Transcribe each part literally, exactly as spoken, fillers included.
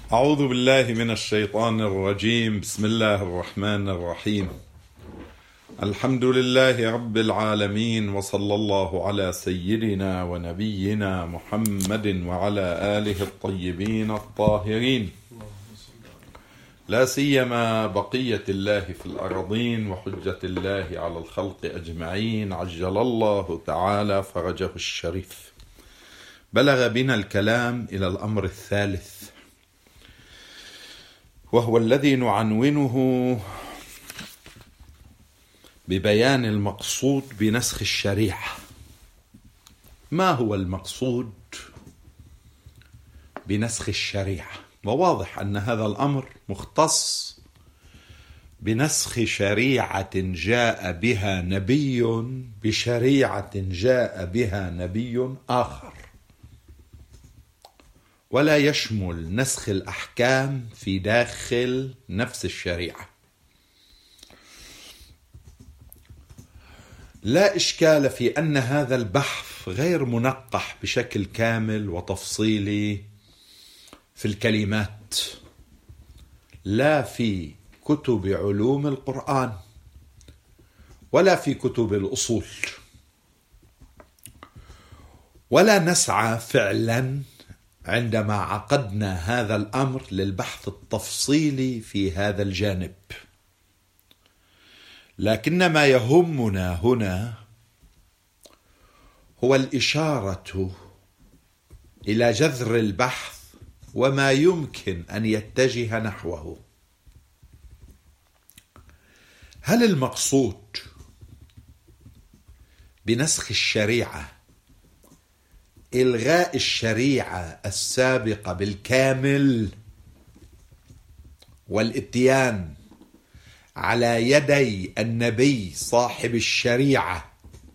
أعوذ بالله من الشيطان الرجيم. بسم الله الرحمن الرحيم. الحمد لله رب العالمين، وصلى الله على سيدنا ونبينا محمد وعلى آله الطيبين الطاهرين، لا سيما بقية الله في الأرضين وحجة الله على الخلق أجمعين، عجل الله تعالى فرجه الشريف. بلغ بنا الكلام إلى الأمر الثالث، وهو الذي نعنونه ببيان المقصود بنسخ الشريعة. ما هو المقصود بنسخ الشريعة؟ وواضح أن هذا الأمر مختص بنسخ شريعة جاء بها نبي بشريعة جاء بها نبي آخر، ولا يشمل نسخ الأحكام في داخل نفس الشريعة. لا إشكال في أن هذا البحث غير منقح بشكل كامل وتفصيلي في الكلمات، لا في كتب علوم القرآن ولا في كتب الأصول، ولا نسعى فعلا عندما عقدنا هذا الأمر للبحث التفصيلي في هذا الجانب. لكن ما يهمنا هنا هو الإشارة إلى جذر البحث وما يمكن أن يتجه نحوه. هل المقصود بنسخ الشريعة إلغاء الشريعة السابقة بالكامل والاتيان على يدي النبي صاحب الشريعة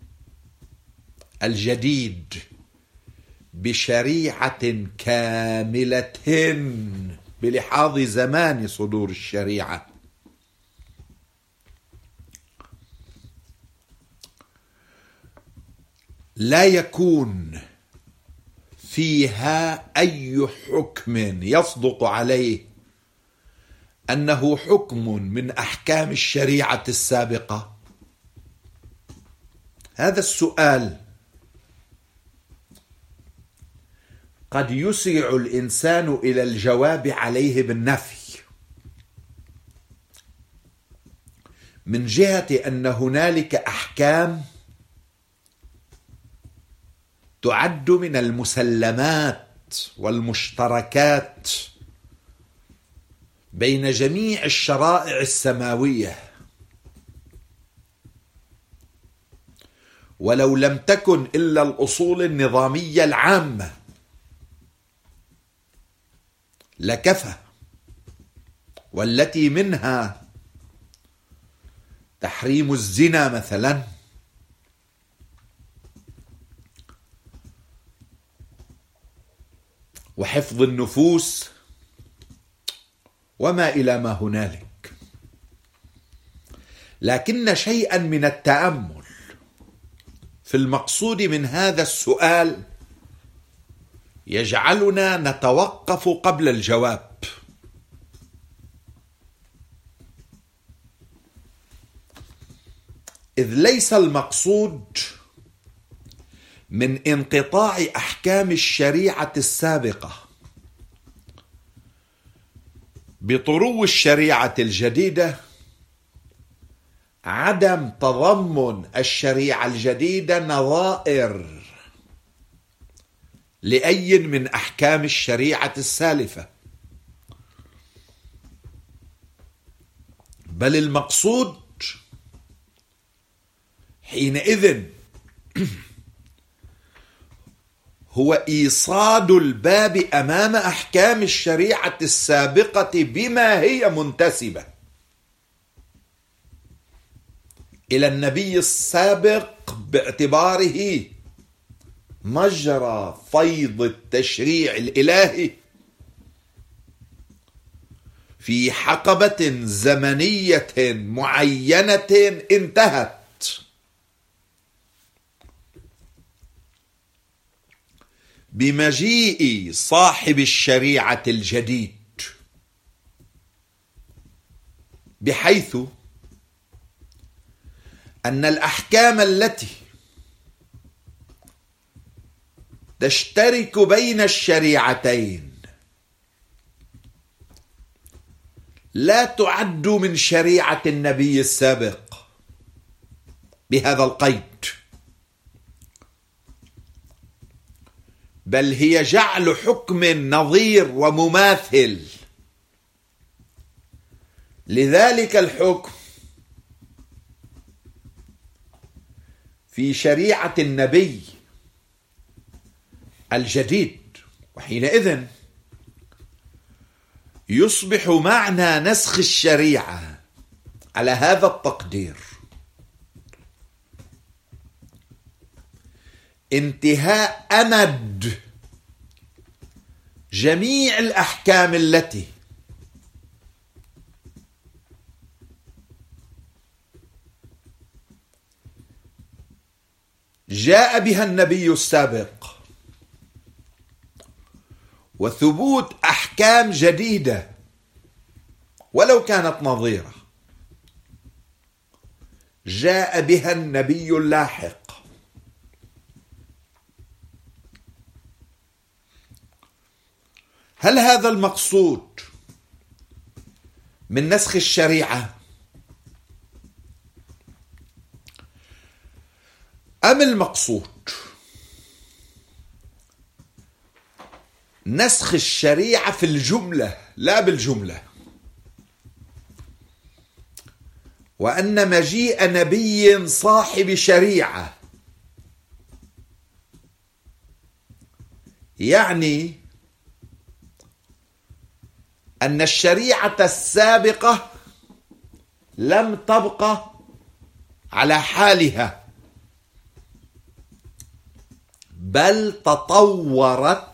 الجديد بشريعة كاملة بلحاظ زمان صدور الشريعة؟ لا يكون فيها أي حكم يصدق عليه أنه حكم من أحكام الشريعة السابقة. هذا السؤال قد يسرع الإنسان إلى الجواب عليه بالنفي، من جهة أن هنالك أحكام تعد من المسلمات والمشتركات بين جميع الشرائع السماوية، ولو لم تكن إلا الأصول النظامية العامة لكفى، والتي منها تحريم الزنا مثلا، وحفظ النفوس، وما إلى ما هنالك. لكن شيئا من التأمل في المقصود من هذا السؤال يجعلنا نتوقف قبل الجواب. إذ ليس المقصود من انقطاع أحكام الشريعة السابقة بطرو الشريعة الجديدة عدم تضمن الشريعة الجديدة نظائر لأي من أحكام الشريعة السالفة، بل المقصود حينئذ هو إيصاد الباب أمام أحكام الشريعة السابقة بما هي منتسبة إلى النبي السابق باعتباره مجرى فيض التشريع الإلهي في حقبة زمنية معينة انتهت. بمجيء صاحب الشريعة الجديد بحيث أن الأحكام التي تشترك بين الشريعتين لا تعد من شريعة النبي السابق بهذا القيد، بل هي جعل حكم نظير ومماثل لذلك الحكم في شريعة النبي الجديد. وحينئذ يصبح معنى نسخ الشريعة على هذا التقدير انتهاء أمد جميع الأحكام التي جاء بها النبي السابق، وثبوت أحكام جديدة ولو كانت نظيرة جاء بها النبي اللاحق. هل هذا المقصود من نسخ الشريعة أم المقصود نسخ الشريعة في الجملة لا بالجملة، وأن مجيء نبي صاحب شريعة يعني أن الشريعة السابقة لم تبقى على حالها بل تطورت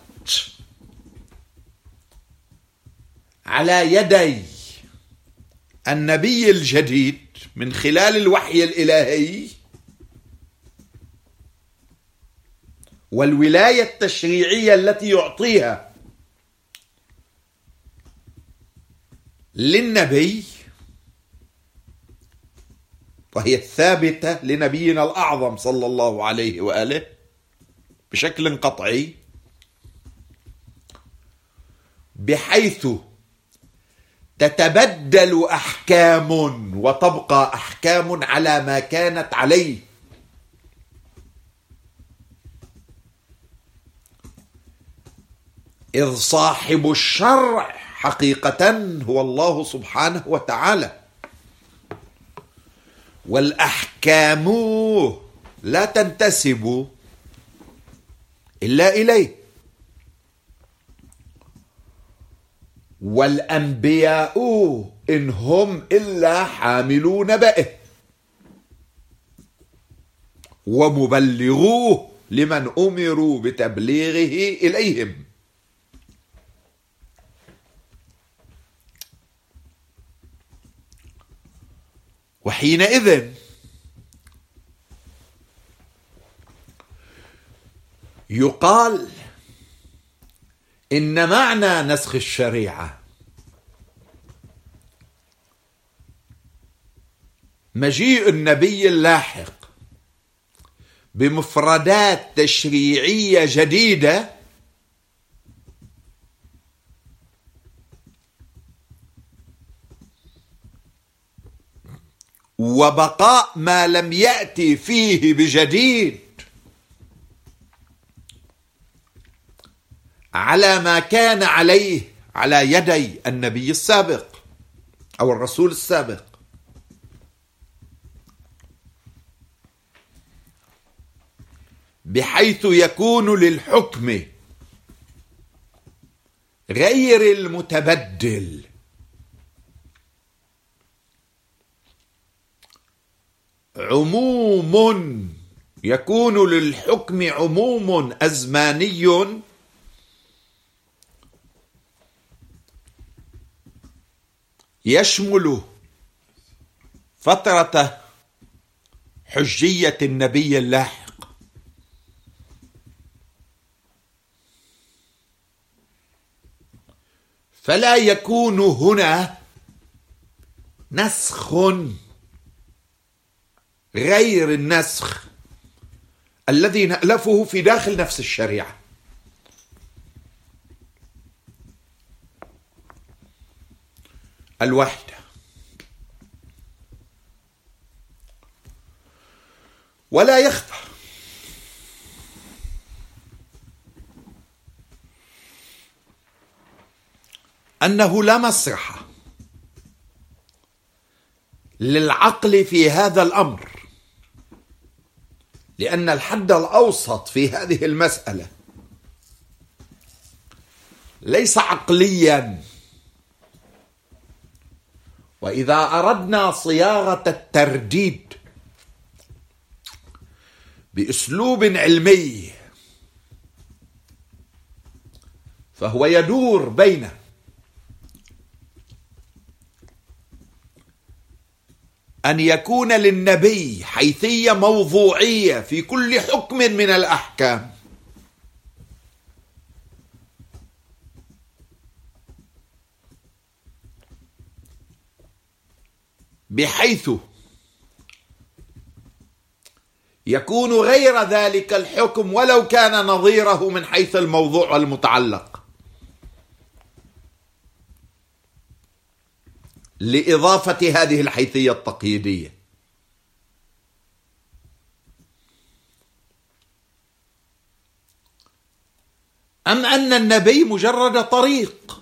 على يدي النبي الجديد من خلال الوحي الإلهي والولاية التشريعية التي يعطيها للنبي، وهي الثابتة لنبينا الأعظم صلى الله عليه وآله بشكل قطعي، بحيث تتبدل أحكام وتبقى أحكام على ما كانت عليه. إذ صاحب الشرع حقيقة هو الله سبحانه وتعالى، والأحكام لا تنتسب إلا إليه، والأنبياء إن هم إلا حاملون بئه ومبلغوه لمن أمروا بتبليغه إليهم. وحينئذ يقال إن معنى نسخ الشريعة مجيء النبي اللاحق بمفردات تشريعية جديدة وبقاء ما لم يأتي فيه بجديد على ما كان عليه على يدي النبي السابق أو الرسول السابق. بحيث يكون للحكم غير المتبدل عموم، يكون للحكم عموم أزماني يشمل فترة حجية النبي اللاحق، فلا يكون هنا نسخ غير النسخ الذي نألفه في داخل نفس الشريعة. الوحدة. ولا يخفى أنه لا مسرح للعقل في هذا الأمر، لأن الحد الأوسط في هذه المسألة ليس عقليا. وإذا أردنا صياغة الترديد بأسلوب علمي فهو يدور بين أن يكون للنبي حيثية موضوعية في كل حكم من الأحكام، بحيث يكون غير ذلك الحكم ولو كان نظيره من حيث الموضوع والمتعلق، لإضافة هذه الحيثية التقييدية. أم أن النبي مجرد طريق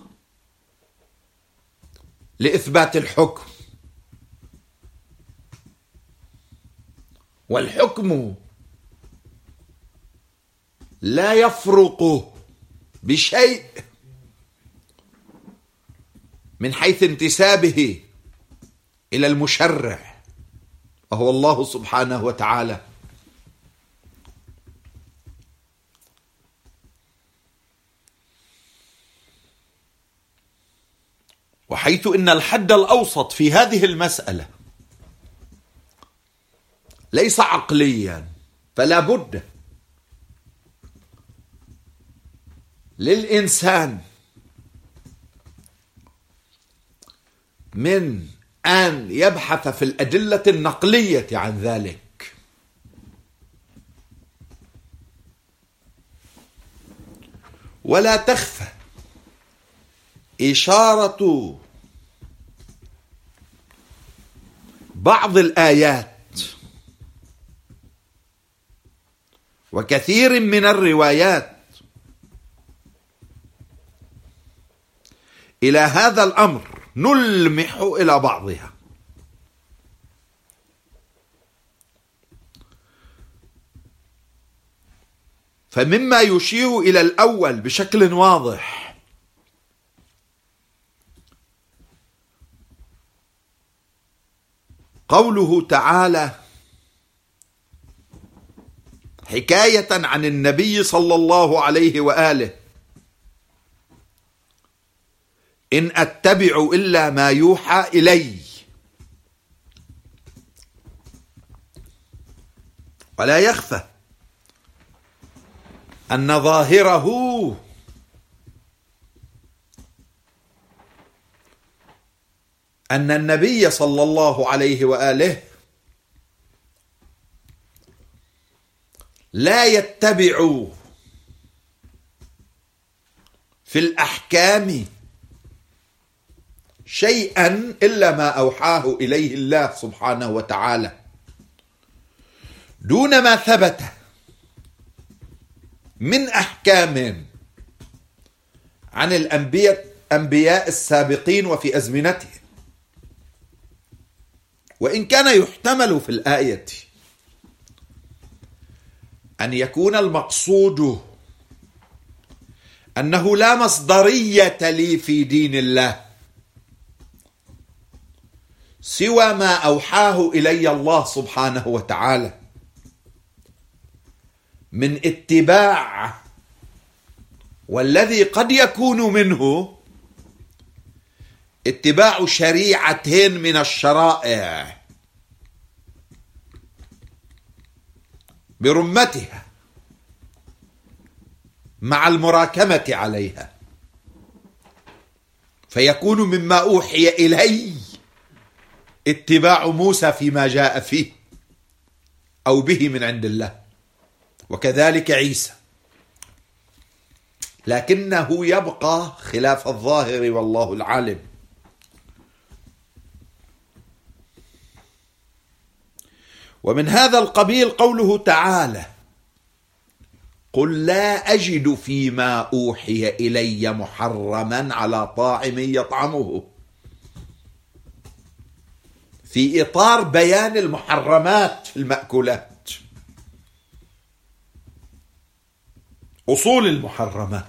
لإثبات الحكم، والحكم لا يفرق بشيء من حيث انتسابه إلى المشرع وهو الله سبحانه وتعالى. وحيث إن الحد الأوسط في هذه المسألة ليس عقليا، فلا بد للإنسان من أن يبحث في الأدلة النقلية عن ذلك. ولا تخفى إشارة بعض الآيات وكثير من الروايات إلى هذا الأمر، نلمح إلى بعضها. فمما يشير إلى الأول بشكل واضح قوله تعالى حكاية عن النبي صلى الله عليه وآله: إن أتبع إلا ما يوحى إلي. ولا يخفى أن ظاهره أن النبي صلى الله عليه وآله لا يتبع في الأحكام شيئا إلا ما أوحاه إليه الله سبحانه وتعالى، دون ما ثبت من أحكام عن الأنبياء أنبياء السابقين وفي أزمنتهم. وإن كان يحتمل في الآية أن يكون المقصود أنه لا مصدرية لي في دين الله سوى ما أوحاه إلي الله سبحانه وتعالى من اتباع، والذي قد يكون منه اتباع شريعة من الشرائع برمتها مع المراكمة عليها، فيكون مما أوحي إلي اتباع موسى فيما جاء فيه أو به من عند الله، وكذلك عيسى، لكنه يبقى خلاف الظاهر والله العالم. ومن هذا القبيل قوله تعالى: قل لا أجد فيما أوحي إلي محرما على طاعم يطعمه، في إطار بيان المحرمات في المأكولات، أصول المحرمات.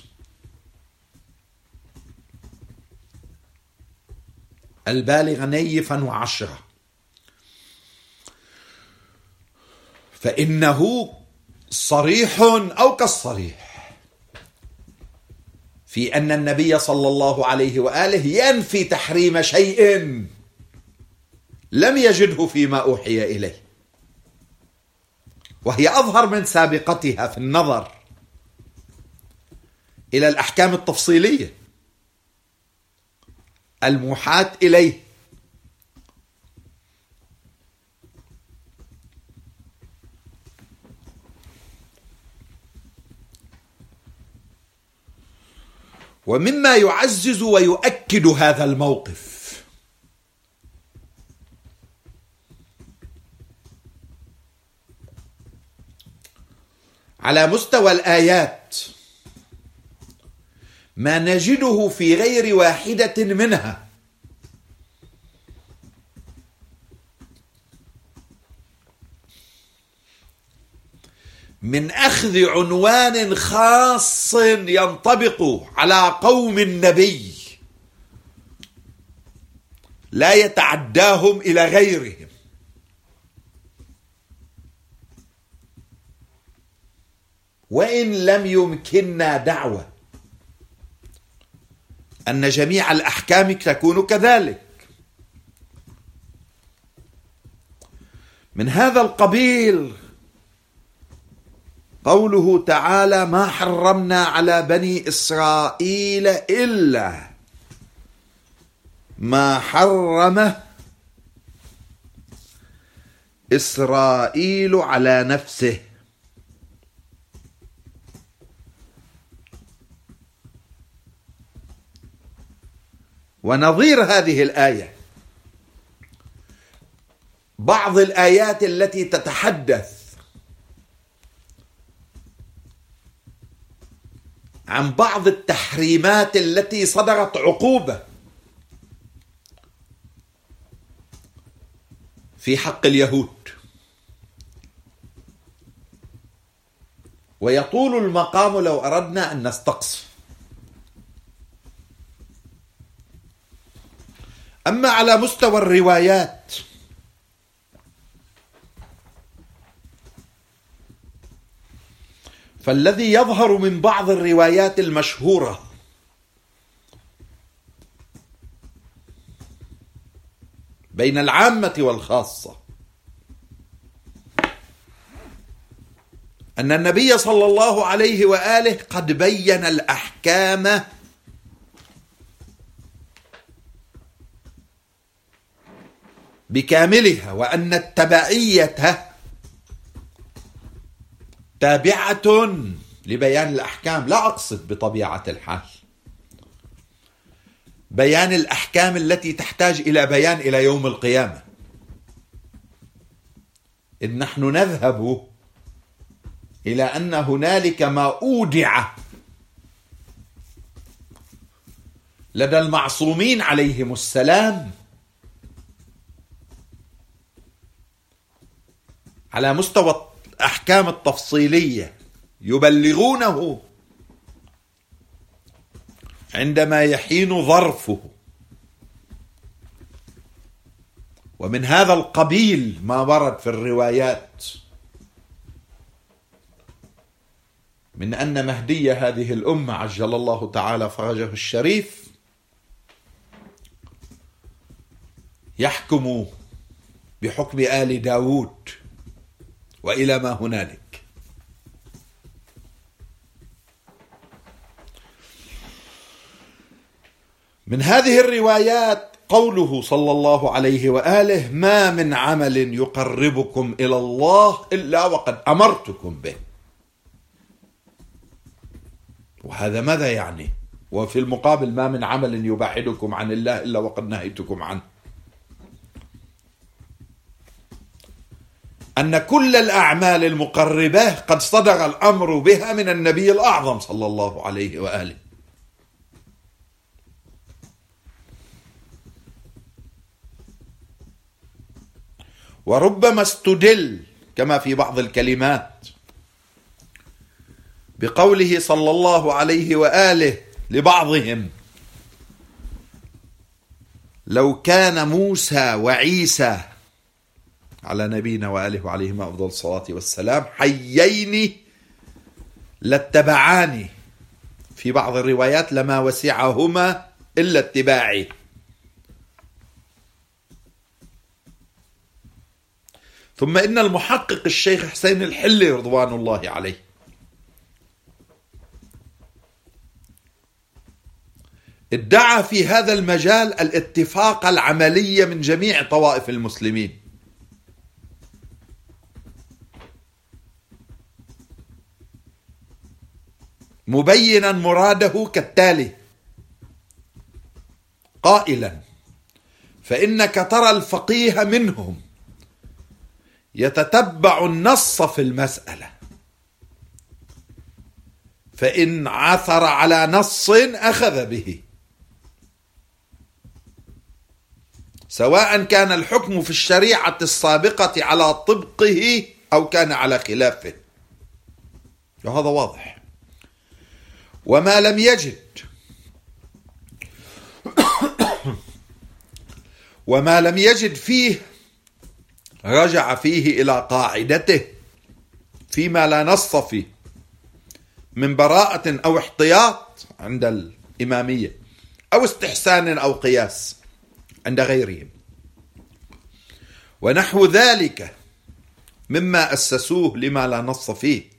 البالغ نيفا وعشرة، فإنه صريح أو كالصريح في أن النبي صلى الله عليه وآله ينفي تحريم شيء لم يجده فيما أوحي إليه، وهي أظهر من سابقتها في النظر إلى الأحكام التفصيلية الموحاة إليه. ومما يعزز ويؤكد هذا الموقف على مستوى الآيات ما نجده في غير واحدة منها من أخذ عنوان خاص ينطبق على قوم النبي لا يتعداهم إلى غيرهم، وإن لم يمكننا دعوة أن جميع الأحكام تكون كذلك. من هذا القبيل قوله تعالى: ما حرمنا على بني إسرائيل إلا ما حرم إسرائيل على نفسه. ونظير هذه الآية بعض الآيات التي تتحدث عن بعض التحريمات التي صدرت عقوبة في حق اليهود، ويطول المقام لو أردنا أن نستقصي. أما على مستوى الروايات فالذي يظهر من بعض الروايات المشهورة بين العامة والخاصة أن النبي صلى الله عليه وآله قد بين الأحكام بكاملها، وأن التبعية تابعة لبيان الأحكام. لا أقصد بطبيعة الحال بيان الأحكام التي تحتاج إلى بيان إلى يوم القيامة، إن نحن نذهب إلى أن هنالك ما أودع لدى المعصومين عليهم السلام على مستوى الأحكام التفصيلية يبلغونه عندما يحين ظرفه. ومن هذا القبيل ما ورد في الروايات من أن مهدي هذه الأمة عجل الله تعالى فرجه الشريف يحكم بحكم آل داود وإلى ما هنالك. من هذه الروايات قوله صلى الله عليه وآله: ما من عمل يقربكم إلى الله إلا وقد أمرتكم به. وهذا ماذا يعني؟ وفي المقابل: ما من عمل يبعدكم عن الله إلا وقد نهيتكم عنه. أن كل الأعمال المقربة قد صدر الأمر بها من النبي الأعظم صلى الله عليه وآله. وربما استدل كما في بعض الكلمات بقوله صلى الله عليه وآله لبعضهم: لو كان موسى وعيسى على نبينا وآله وعليهما أفضل الصلاة والسلام حيين لاتبعاني، في بعض الروايات لما وسعهما إلا اتباعي. ثم إن المحقق الشيخ حسين الحلي رضوان الله عليه ادعى في هذا المجال الاتفاق العملي من جميع طوائف المسلمين، مبينا مراده كالتالي قائلا: فإنك ترى الفقيه منهم يتتبع النص في المسألة، فإن عثر على نص أخذ به، سواء كان الحكم في الشريعة السابقة على طبقه أو كان على خلافه. وهذا واضح. وما لم يجد وما لم يجد فيه رجع فيه إلى قاعدته فيما لا نص فيه من براءة أو احتياط عند الإمامية، أو استحسان أو قياس عند غيرهم، ونحو ذلك مما أسسوه لما لا نص فيه.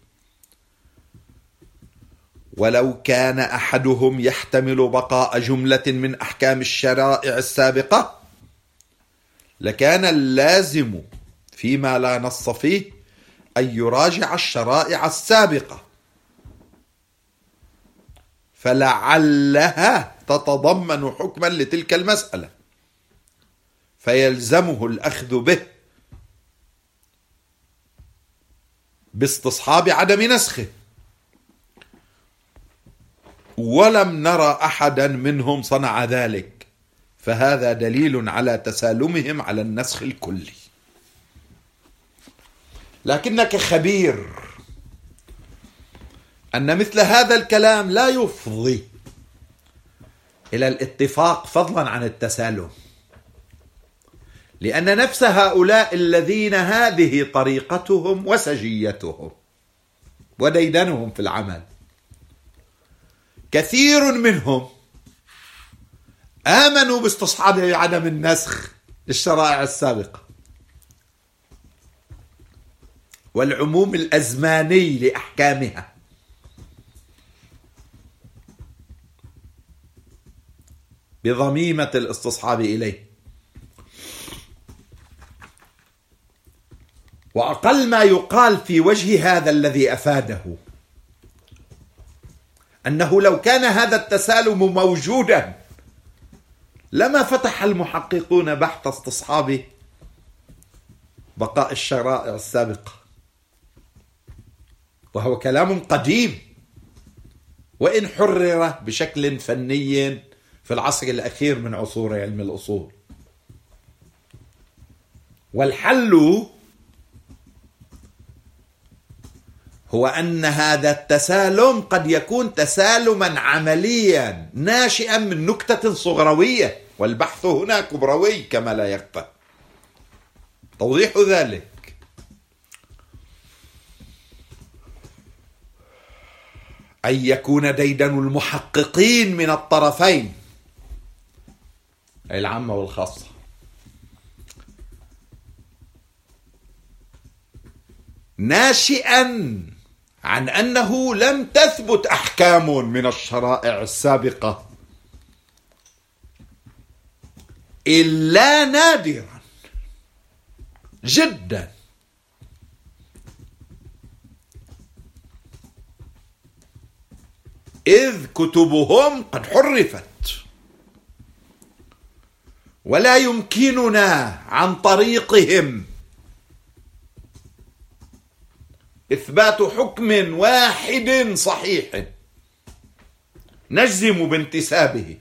ولو كان أحدهم يحتمل بقاء جملة من أحكام الشرائع السابقة لكان اللازم فيما لا نص فيه أن يراجع الشرائع السابقة، فلعلها تتضمن حكما لتلك المسألة فيلزمه الأخذ به باستصحاب عدم نسخه. ولم نرى أحدا منهم صنع ذلك، فهذا دليل على تسالمهم على النسخ الكلي. لكنك خبير أن مثل هذا الكلام لا يفضي إلى الاتفاق فضلا عن التسالم، لأن نفس هؤلاء الذين هذه طريقتهم وسجيتهم وديدنهم في العمل كثير منهم آمنوا باستصحاب عدم النسخ للشرائع السابقة والعموم الأزماني لأحكامها، بضميمة الاستصحاب إليه. وأقل ما يقال في وجه هذا الذي أفاده أنه لو كان هذا التسالم موجودا لما فتح المحققون بحث استصحاب بقاء الشرائع السابقة، وهو كلام قديم وإن حرر بشكل فني في العصر الأخير من عصور علم الأصول. والحل هو أن هذا التسالم قد يكون تسالما عمليا ناشئا من نكتة صغروية، والبحث هنا كبروي كما لا يخفى. توضيح ذلك: أن يكون ديدن المحققين من الطرفين أي العامة والخاصة ناشئا عن أنه لم تثبت أحكام من الشرائع السابقة إلا نادرا جدا. إذ كتبهم قد حرفت، ولا يمكننا عن طريقهم إثبات حكم واحد صحيح نجزم بانتسابه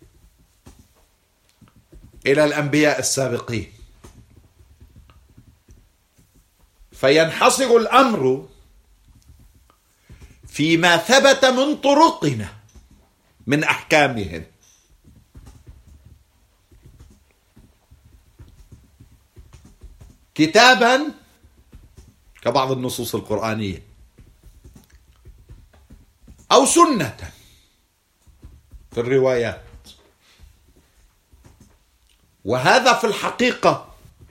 إلى الأنبياء السابقين، فينحصر الأمر فيما ثبت من طرقنا من أحكامهم. كتابا كبعض النصوص القرآنية، أو سنة في الروايات. وهذا في الحقيقة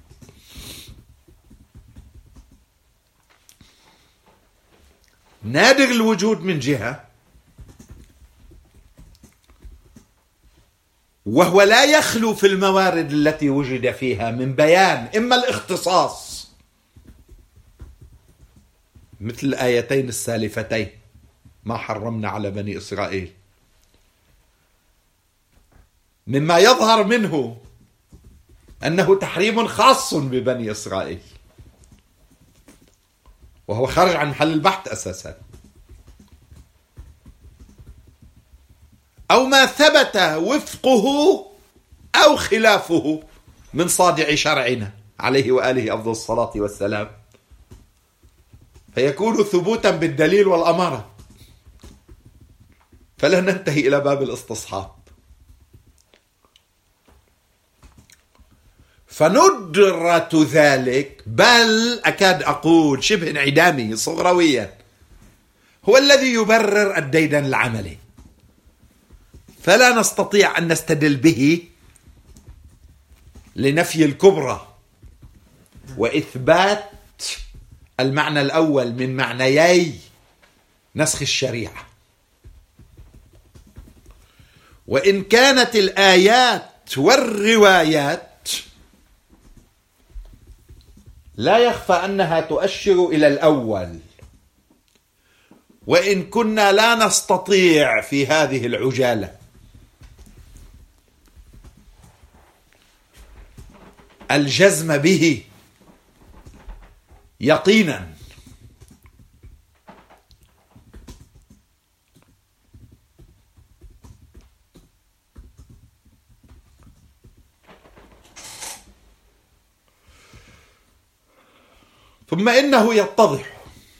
نادر الوجود من جهة، وهو لا يخلو في الموارد التي وجد فيها من بيان إما الاختصاص مثل الآيتين السالفتين ما حرمنا على بني إسرائيل، مما يظهر منه أنه تحريم خاص ببني إسرائيل، وهو خارج عن محل البحث أساسا، أو ما ثبت وفقه أو خلافه من صادع شرعنا عليه وآله أفضل الصلاة والسلام، فيكون ثبوتا بالدليل والأمارة، فلا ننتهي إلى باب الاستصحاب. فندرة ذلك، بل أكاد أقول شبه انعدامي صغرويا، هو الذي يبرر الديدن العملي، فلا نستطيع أن نستدل به لنفي الكبرى وإثبات المعنى الأول من معنيي نسخ الشريعة. وإن كانت الآيات والروايات لا يخفى أنها تؤشر إلى الأول، وإن كنا لا نستطيع في هذه العجالة الجزم به يقينا، ثم إنه يتضح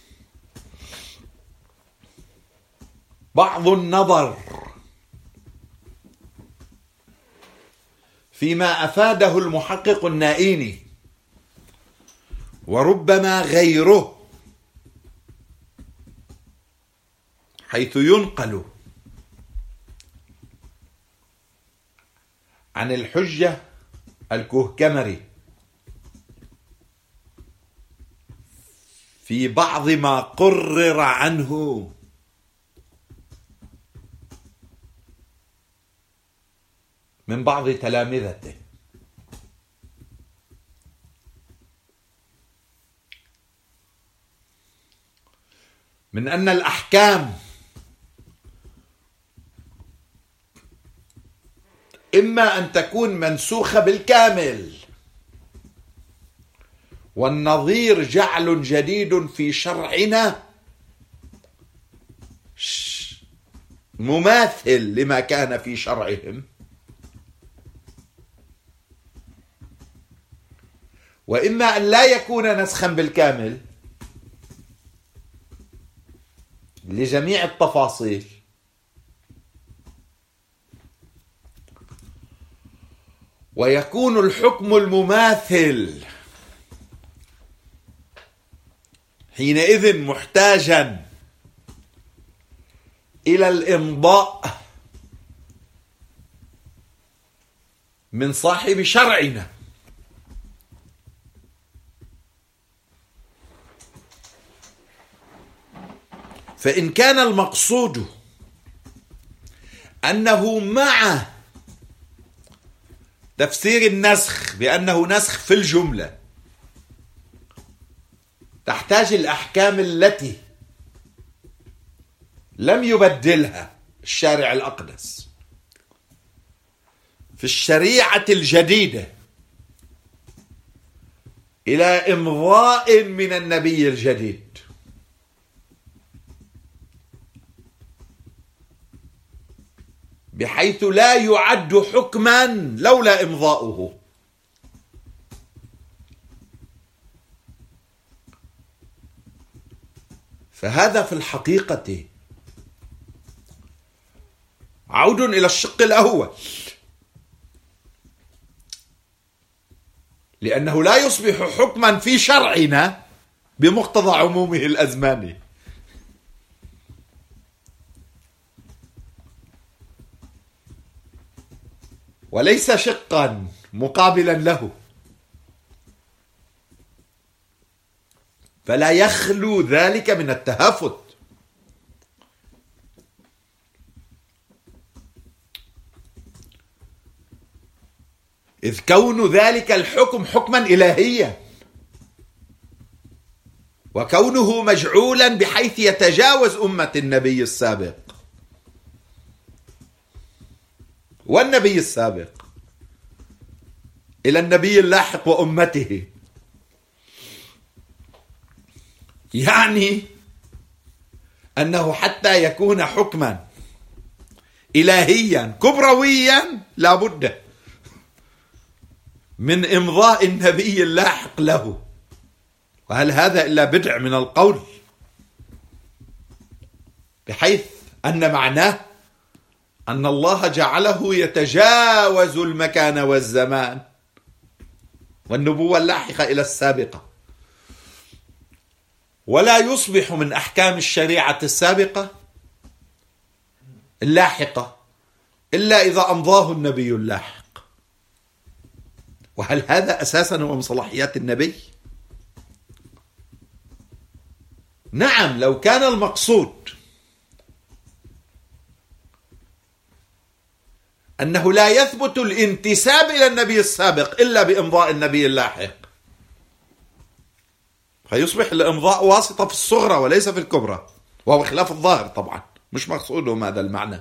بعض النظر فيما أفاده المحقق النائيني وربما غيره، حيث ينقل عن الحجة الكهكمري في بعض ما قرر عنه من بعض تلامذته من أن الأحكام إما أن تكون منسوخة بالكامل، والنظير جعل جديد في شرعنا مماثل لما كان في شرعهم، وإما أن لا يكون نسخا بالكامل لجميع التفاصيل، ويكون الحكم المماثل حينئذ محتاجا إلى الإمضاء من صاحب شرعنا، فإن كان المقصود أنه مع تفسير النسخ بأنه نسخ في الجملة، تحتاج الأحكام التي لم يبدلها الشارع الأقدس في الشريعة الجديدة إلى إمضاء من النبي الجديد، بحيث لا يعد حكما لولا إمضاؤه. فهذا في الحقيقة عود إلى الشق الأول، لأنه لا يصبح حكما في شرعنا بمقتضى عمومه الأزماني، وليس شقا مقابلا له، فلا يخلو ذلك من التهافت. إذ كون ذلك الحكم حكما إلهيا، وكونه مجعولا بحيث يتجاوز أمة النبي السابق والنبي السابق إلى النبي اللاحق وأمته، يعني أنه حتى يكون حكما إلهيا كبرويا لا بد من إمضاء النبي اللاحق له. وهل هذا إلا بدع من القول، بحيث أن معناه أن الله جعله يتجاوز المكان والزمان والنبوة اللاحقة إلى السابقة، ولا يصبح من أحكام الشريعة السابقة اللاحقة إلا إذا أمضاه النبي اللاحق. وهل هذا أساسا هو من صلاحيات النبي؟ نعم، لو كان المقصود أنه لا يثبت الانتساب إلى النبي السابق إلا بإمضاء النبي اللاحق، فيصبح الإمضاء واسطة في الصغرى وليس في الكبرى، وهو خلاف الظاهر طبعا، مش مقصودهم هذا المعنى،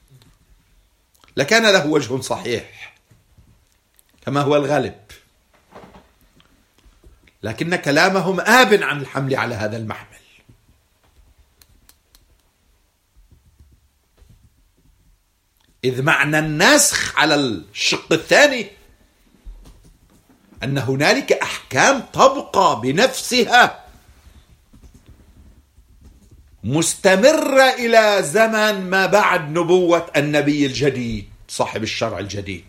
لكان له وجه صحيح كما هو الغالب، لكن كلامهم آب عن الحمل على هذا المحمل. إذ معنى النسخ على الشق الثاني أن هنالك أحكام تبقى بنفسها مستمرة إلى زمن ما بعد نبوة النبي الجديد صاحب الشرع الجديد،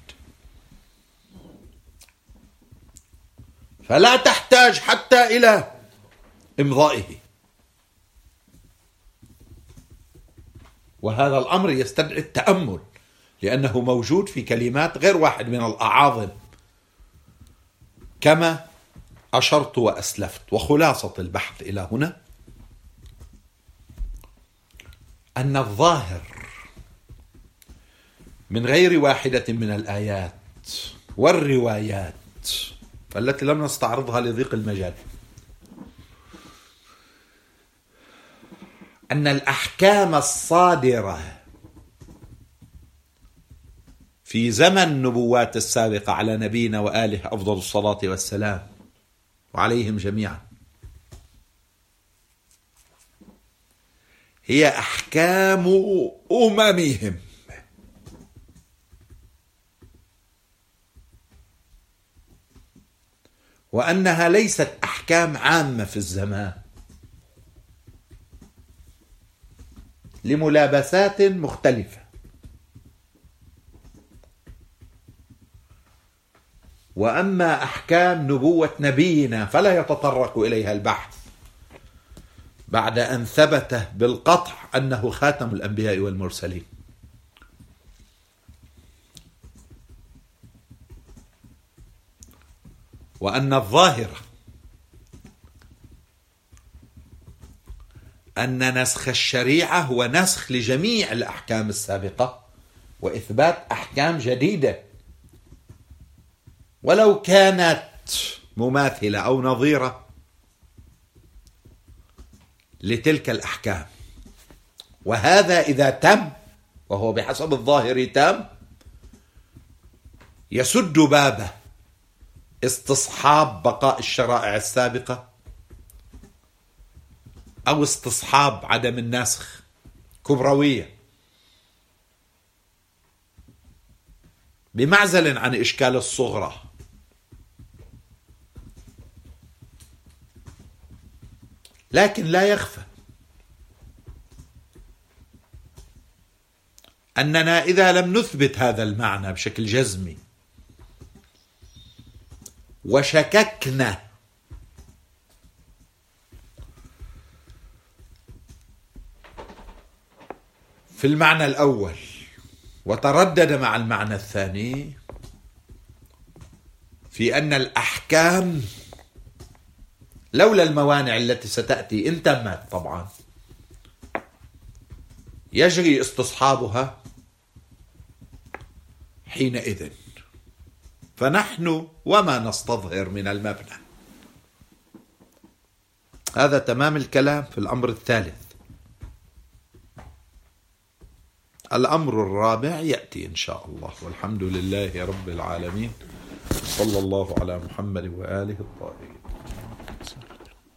فلا تحتاج حتى إلى إمضائه. وهذا الأمر يستدعي التأمل، لأنه موجود في كلمات غير واحد من الأعاظم كما أشرت وأسلفت. وخلاصة البحث إلى هنا أن الظاهر من غير واحدة من الآيات والروايات التي لم نستعرضها لضيق المجال أن الأحكام الصادرة في زمن النبوات السابقة على نبينا وآله أفضل الصلاة والسلام وعليهم جميعا هي أحكام أممهم، وأنها ليست أحكام عامة في الزمان لملابسات مختلفة. وأما أحكام نبوة نبينا فلا يتطرق إليها البحث بعد أن ثبت بالقطع أنه خاتم الأنبياء والمرسلين. وأن الظاهر أن نسخ الشريعة هو نسخ لجميع الأحكام السابقة وإثبات أحكام جديدة ولو كانت مماثلة أو نظيرة لتلك الأحكام. وهذا إذا تم، وهو بحسب الظاهر تم، يسد باب استصحاب بقاء الشرائع السابقة أو استصحاب عدم النسخ كبروية، بمعزل عن إشكال الصغرى. لكن لا يخفى أننا إذا لم نثبت هذا المعنى بشكل جزمي وشككنا في المعنى الأول وتردد مع المعنى الثاني في أن الأحكام لولا الموانع التي ستأتي إن تمت طبعا يجري استصحابها حينئذ، فنحن وما نستظهر من المبنى. هذا تمام الكلام في الأمر الثالث. الأمر الرابع يأتي إن شاء الله، والحمد لله رب العالمين، صلى الله على محمد وآله الطاهرين.